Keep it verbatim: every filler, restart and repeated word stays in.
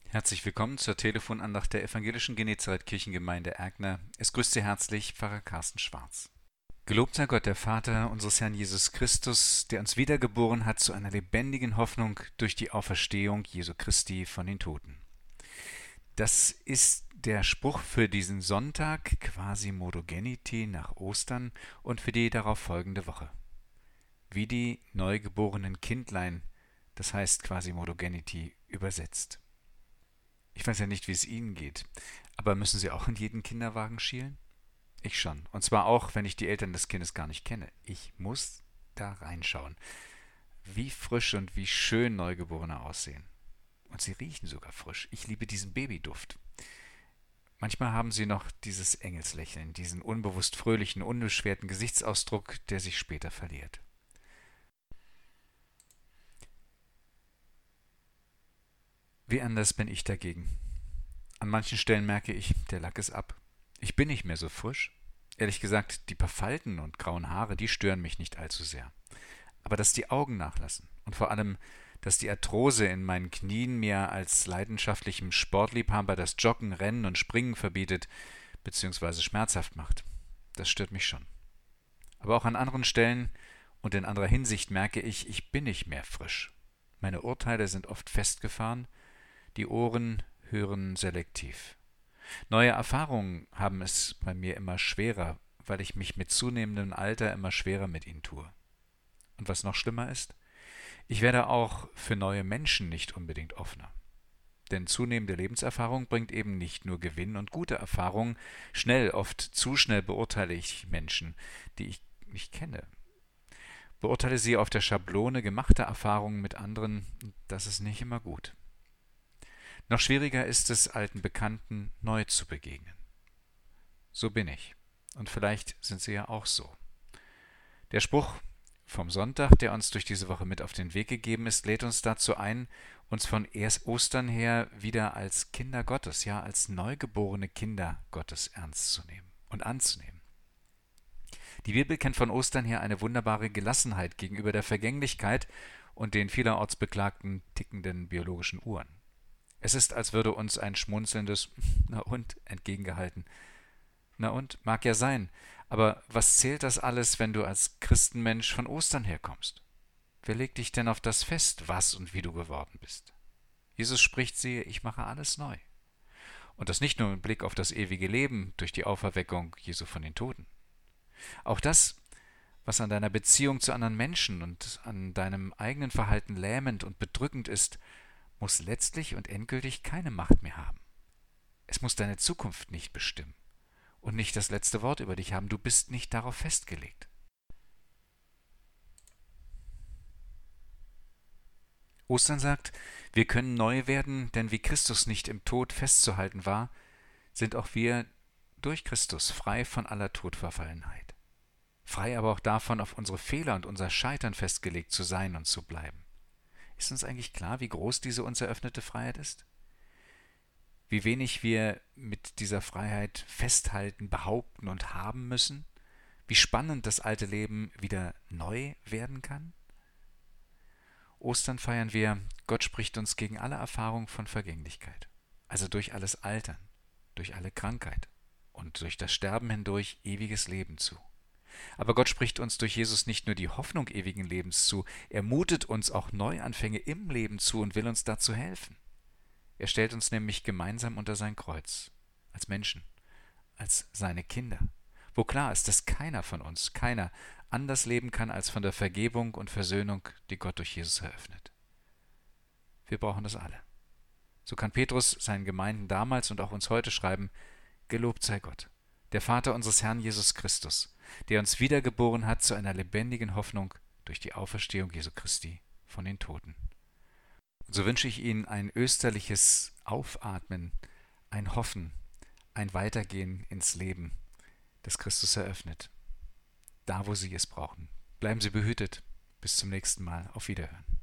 Herzlich willkommen zur Telefonandacht der Evangelischen Genezareth-Kirchengemeinde Erkner. Es grüßt Sie herzlich Pfarrer Carsten Schwarz. Gelobt sei Gott, der Vater unseres Herrn Jesus Christus, der uns wiedergeboren hat zu einer lebendigen Hoffnung durch die Auferstehung Jesu Christi von den Toten. Das ist der Spruch für diesen Sonntag, quasi Modogeniti nach Ostern und für die darauf folgende Woche. Wie die neugeborenen Kindlein, das heißt quasi Modogeniti übersetzt. Ich weiß ja nicht, wie es Ihnen geht, aber müssen Sie auch in jeden Kinderwagen schielen? Ich schon. Und zwar auch, wenn ich die Eltern des Kindes gar nicht kenne. Ich muss da reinschauen, wie frisch und wie schön Neugeborene aussehen. Und sie riechen sogar frisch. Ich liebe diesen Babyduft. Manchmal haben sie noch dieses Engelslächeln, diesen unbewusst fröhlichen, unbeschwerten Gesichtsausdruck, der sich später verliert. Wie anders bin ich dagegen. An manchen Stellen merke ich, der Lack ist ab. Ich bin nicht mehr so frisch. Ehrlich gesagt, die paar Falten und grauen Haare, die stören mich nicht allzu sehr. Aber dass die Augen nachlassen und vor allem, dass die Arthrose in meinen Knien mir als leidenschaftlichem Sportliebhaber das Joggen, Rennen und Springen verbietet bzw. schmerzhaft macht, das stört mich schon. Aber auch an anderen Stellen und in anderer Hinsicht merke ich, ich bin nicht mehr frisch. Meine Urteile sind oft festgefahren, die Ohren hören selektiv. Neue Erfahrungen haben es bei mir immer schwerer, weil ich mich mit zunehmendem Alter immer schwerer mit ihnen tue. Und was noch schlimmer ist, ich werde auch für neue Menschen nicht unbedingt offener. Denn zunehmende Lebenserfahrung bringt eben nicht nur Gewinn und gute Erfahrungen. Schnell, oft zu schnell beurteile ich Menschen, die ich nicht kenne. Beurteile sie auf der Schablone gemachter Erfahrungen mit anderen, das ist nicht immer gut. Noch schwieriger ist es, alten Bekannten neu zu begegnen. So bin ich. Und vielleicht sind Sie ja auch so. Der Spruch vom Sonntag, der uns durch diese Woche mit auf den Weg gegeben ist, lädt uns dazu ein, uns von erst Ostern her wieder als Kinder Gottes, ja als neugeborene Kinder Gottes ernst zu nehmen und anzunehmen. Die Bibel kennt von Ostern her eine wunderbare Gelassenheit gegenüber der Vergänglichkeit und den vielerorts beklagten tickenden biologischen Uhren. Es ist, als würde uns ein schmunzelndes „Na und?" entgegengehalten. Na und? Mag ja sein. Aber was zählt das alles, wenn du als Christenmensch von Ostern herkommst? Wer legt dich denn auf das fest, was und wie du geworden bist? Jesus spricht, siehe, ich mache alles neu. Und das nicht nur mit Blick auf das ewige Leben durch die Auferweckung Jesu von den Toten. Auch das, was an deiner Beziehung zu anderen Menschen und an deinem eigenen Verhalten lähmend und bedrückend ist, muss letztlich und endgültig keine Macht mehr haben. Es muss deine Zukunft nicht bestimmen und nicht das letzte Wort über dich haben. Du bist nicht darauf festgelegt. Ostern sagt, wir können neu werden, denn wie Christus nicht im Tod festzuhalten war, sind auch wir durch Christus frei von aller Todverfallenheit. Frei aber auch davon, auf unsere Fehler und unser Scheitern festgelegt zu sein und zu bleiben. Ist uns eigentlich klar, wie groß diese uns eröffnete Freiheit ist? Wie wenig wir mit dieser Freiheit festhalten, behaupten und haben müssen? Wie spannend das alte Leben wieder neu werden kann? Ostern feiern wir, Gott spricht uns gegen alle Erfahrung von Vergänglichkeit, also durch alles Altern, durch alle Krankheit und durch das Sterben hindurch ewiges Leben zu. Aber Gott spricht uns durch Jesus nicht nur die Hoffnung ewigen Lebens zu, er mutet uns auch Neuanfänge im Leben zu und will uns dazu helfen. Er stellt uns nämlich gemeinsam unter sein Kreuz, als Menschen, als seine Kinder, wo klar ist, dass keiner von uns, keiner anders leben kann als von der Vergebung und Versöhnung, die Gott durch Jesus eröffnet. Wir brauchen das alle. So kann Petrus seinen Gemeinden damals und auch uns heute schreiben, gelobt sei Gott, der Vater unseres Herrn Jesus Christus, der uns wiedergeboren hat zu einer lebendigen Hoffnung durch die Auferstehung Jesu Christi von den Toten. Und so wünsche ich Ihnen ein österliches Aufatmen, ein Hoffen, ein Weitergehen ins Leben, das Christus eröffnet. Da, wo Sie es brauchen. Bleiben Sie behütet. Bis zum nächsten Mal. Auf Wiederhören.